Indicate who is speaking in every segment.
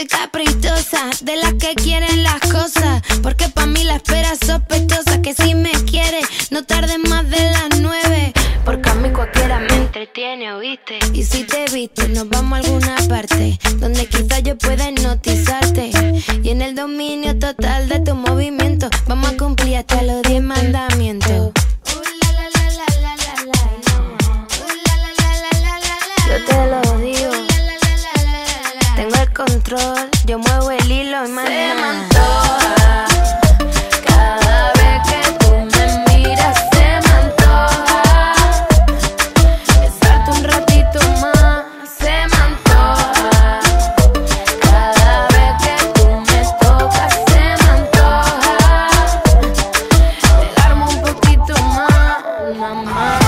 Speaker 1: soy caprichosa, de las que quieren las cosas, porque pa' mí la espera es sospechosa. Que si me quieres, no tardes más de las 9, porque a mí cualquiera me entretiene, ¿oíste? Y si te viste, nos vamos a alguna parte donde quizás yo pueda hipnotizarte, y en el dominio total de tu movimiento vamos a cumplir hasta los 10 mandamientos. Yo te lo digo, tengo el control, yo muevo el hilo y más se me antoja. Cada vez que tú me miras se me antoja besarte un ratito más, se me antoja. Cada vez que tú me tocas se me antoja pegarme un poquito más, mamá.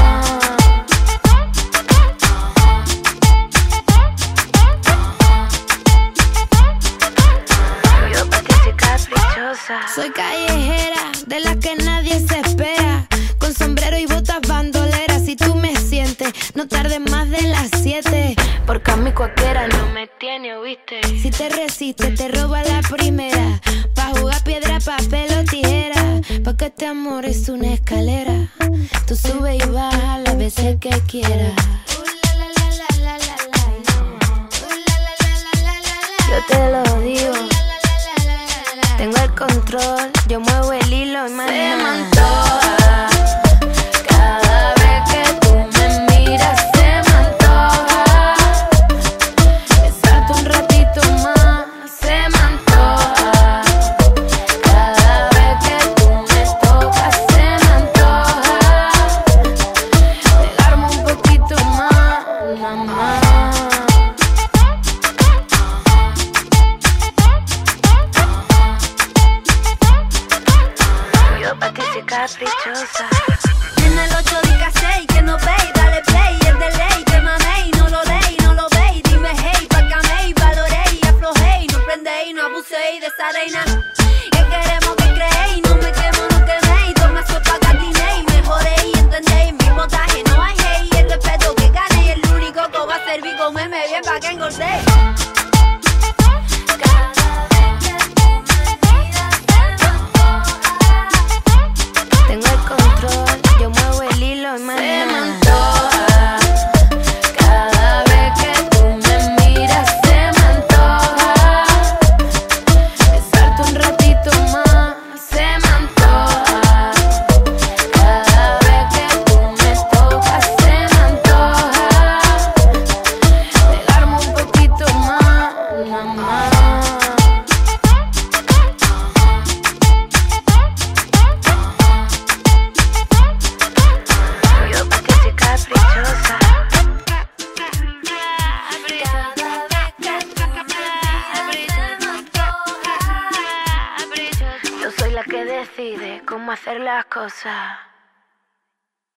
Speaker 1: Soy callejera, de las que nadie se espera, con sombrero y botas bandoleras. Si tú me sientes, no tardes más de las 7, porque a mí cualquiera no me tiene, ¿oíste? Si te resistes, te robo a la primera, pa' jugar piedra, papel o tijera, porque este amor es una escalera. Tú subes y bajas las veces que quieras. Yo te lo digo, tengo el control, yo muevo el hilo y más se me antoja. Cada vez que tú me miras se me antoja besarte un ratito más, se me antoja. Cada vez que tú me tocas se me antoja pegarme un poquito más, mamá. Pa' ti soy caprichosa.
Speaker 2: En el 8 diga 6 que no veis, dale play, el de ley, que maméis, no lo leí, no lo veis, dime hey, pa' caméis, valoréis, aflojéis, no prendéis, no abuséis de esa reina. Que queremos que creéis, no me quemo, no queméis, toma sopa, gatinéis, mejoréis, entendéis, mi potaje no hay hey, el respeto que ganéis, el único que va a servir, comerme bien pa' que engordéis.
Speaker 1: Tengo el control, yo muevo el hilo y más se me antoja. Cada vez que tú me miras se me antoja besarte un ratito más, se me antoja. Cada vez que tú me tocas se me antoja pegarme un poquito más, mamá. Yo soy la que decide cómo hacer las cosas.